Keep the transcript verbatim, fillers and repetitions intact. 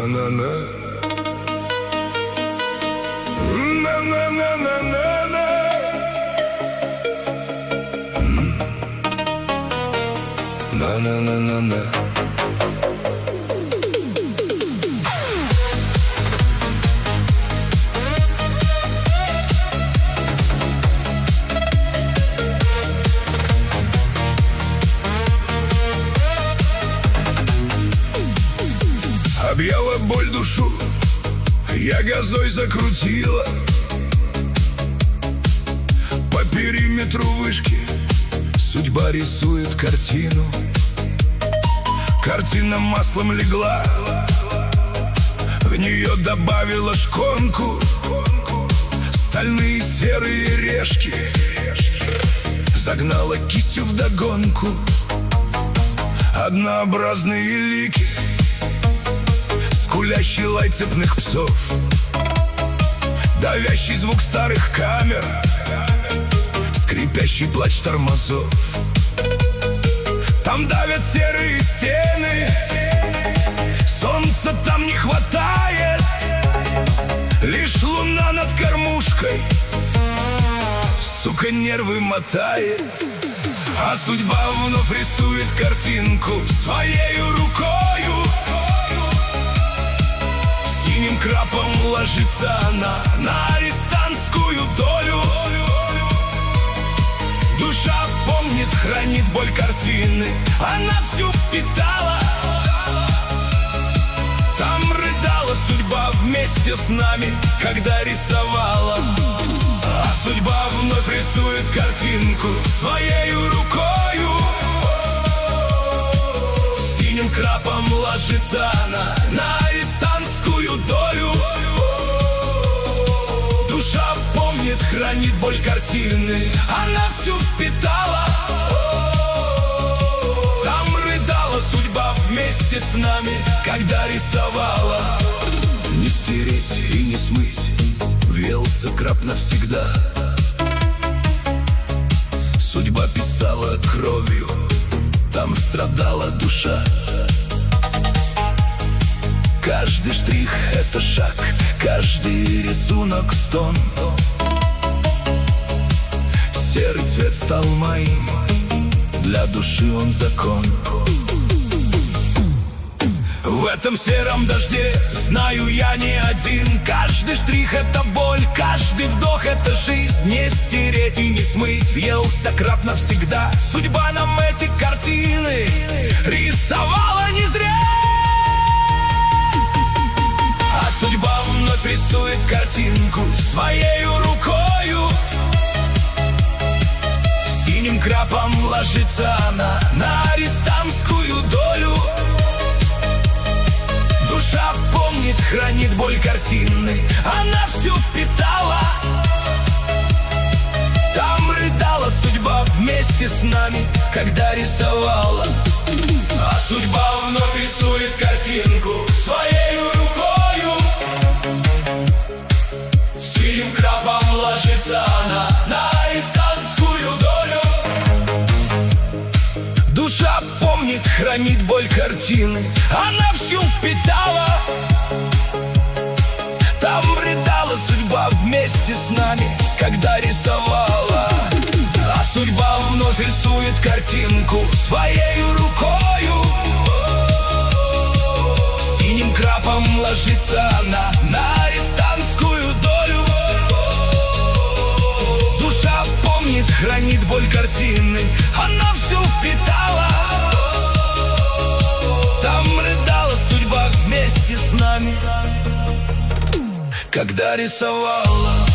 На-на-на-на. На-на-на-на-на-на. На-на-на-на-на. Объяла боль душу, я газой закрутила. По периметру вышки судьба рисует картину. Картина маслом легла, в нее добавила шконку. Стальные серые решки загнала кистью вдогонку. Однообразные лики, скулящий лай цепных псов, давящий звук старых камер, скрипящий плач тормозов. Там давят серые стены, солнца там не хватает, лишь луна над кормушкой, сука, нервы мотает. А судьба вновь рисует картинку своею рукою. Синим крапом ложится она на арестантскую долю. Душа помнит, хранит боль картины, она всю впитала. Там рыдала судьба вместе с нами, когда рисовала. А судьба вновь рисует картинку своею рукою. Синим крапом ложится она на арестантскую долю. Душа помнит, хранит боль картины, она всю впитала. Там рыдала судьба вместе с нами, когда рисовала. Не стереть и не смыть, въелся краб навсегда. Судьба писала кровью, там страдала душа. Каждый штрих — это шаг, каждый рисунок — стон. Серый цвет стал моим, для души он закон. В этом сером дожде знаю я не один. Каждый штрих — это боль, каждый вдох — это жизнь. Не стереть и не смыть, въелся краб навсегда. Судьба нам эти картины рисовала не зря. А судьба вновь рисует картинку своею рукою. Синим крапом ложится она на арестантскую долю. Душа помнит, хранит боль картины, она всю впитала. Там рыдала судьба вместе с нами, когда рисовала. А судьба вновь рисует картинку своею рукою. Синим крапом ложится она на арестантскую долю. Душа помнит, хранит боль картины, она всю впитала. Там рыдала судьба вместе с нами, когда рисовала. А судьба вновь рисует картинку своею рукою. Синим крапом ложится она на арестантскую долю. Душа помнит, хранит боль картины, она всю впитала. Там рыдала судьба вместе с нами, когда рисовала.